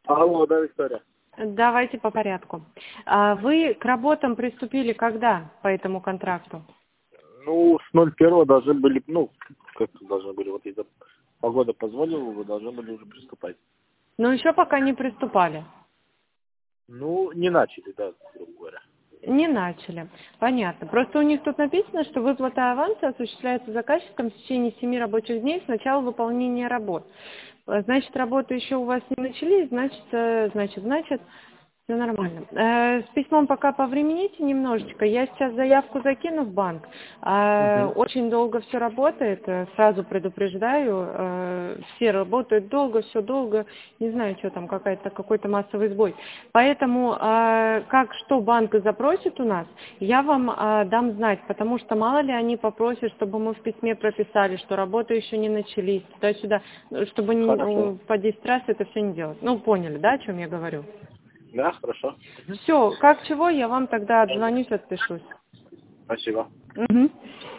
Алло, да, Виктория. Давайте по порядку. Вы к работам приступили когда по этому контракту? Ну, с 01 должны были, как должны были, вот из-за погода позволила, вы должны были уже приступать. Но еще пока не приступали. Ну, не начали, да, грубо говоря. Не начали. Понятно. Просто у них тут написано, что выплата аванса осуществляется заказчиком в течение 7 рабочих дней с начала выполнения работ. Значит, работы еще у вас не начались, значит, все нормально. С письмом пока повремените немножечко. Я сейчас заявку закину в банк. Угу. Очень долго все работает, сразу предупреждаю. Все работают долго, все долго. Не знаю, что там, какой-то массовый сбой. Поэтому, что банк запросит у нас, я вам дам знать, потому что мало ли они попросят, чтобы мы в письме прописали, что работы еще не начались, туда-сюда, чтобы Хорошо. по 10 раз это все не делать. Ну, поняли, да, о чем я говорю? Да, хорошо. Мгм. Все, как чего, я вам тогда отзвонюсь, отпишусь. Спасибо. Мгм.